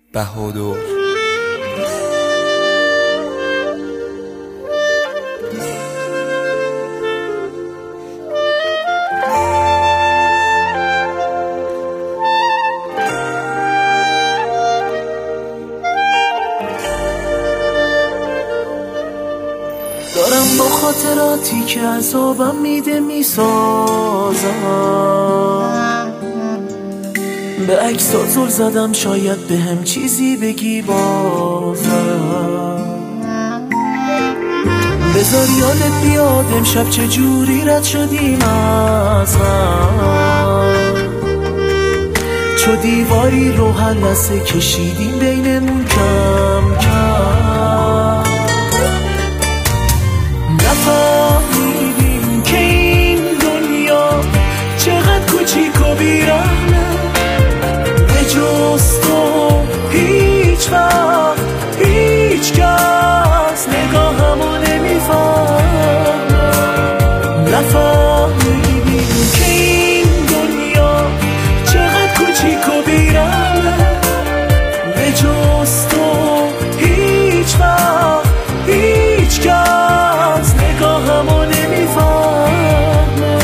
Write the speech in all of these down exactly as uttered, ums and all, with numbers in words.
بهادر. دارم با خاطراتی که عذابم میده میسازم، به عکسات زل زدم شاید به هم چیزی بگی بازم. بذار یادت بیاد امشب چجوری رد شدیم از هم، چو دیواری رو هر لحظه کشیدیم بینمون کم کم. نفهمیدیم که این دنیا چقدر کوچیک و بیرحمه، به جز تو هیچ وقت هیچ کس نگاهمو نمیفهمه. نفهمیدیم که این دنیا چقدر کوچیک و بیرحمه، به جز تو هیچ وقت هیچ کس نگاهمو نمیفهمه.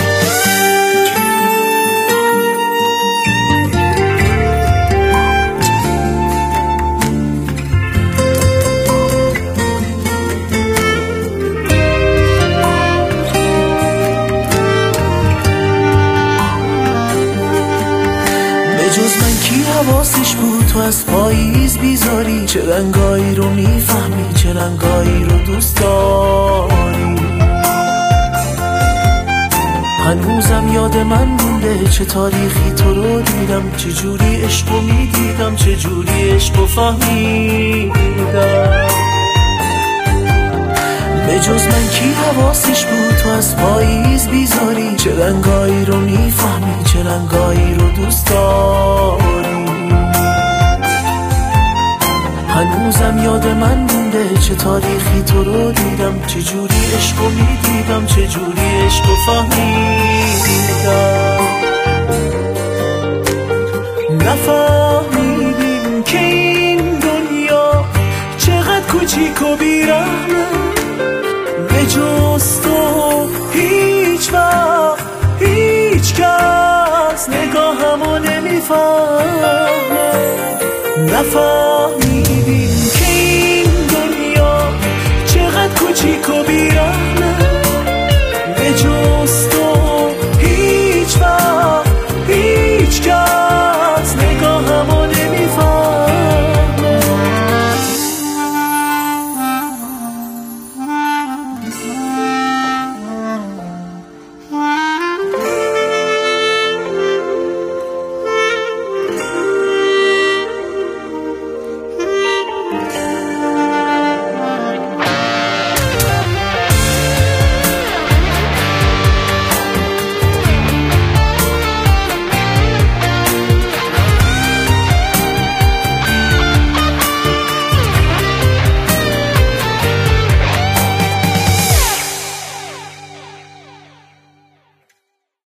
جز من کی حواسش بود تو از پاییز بیزاری، چه رنگایی رو میفهمی چه رنگایی رو دوست داری. هنوزم یاد من مونده چه تاریخی تو رو دیدم، چه جوری عشقو میدیدم چه جوری عشقو فهمیدم. به جز من کی حواسش بود تو از پاییز بیزاری، چه رنگایی رو میفهمی چه رنگایی رو دوست داری. هنوزم یاد من مونده چه تاریخی تو رو دیدم، چه جوری عشقو میدیدم چه جوری عشقو فهمیدم. نفهمیدیم که این دنیا چقدر کوچیک و بیرحمه، به جز تو هیچ وقت هیچ کس نگاهمو نمیفهمه. نفهمیدیم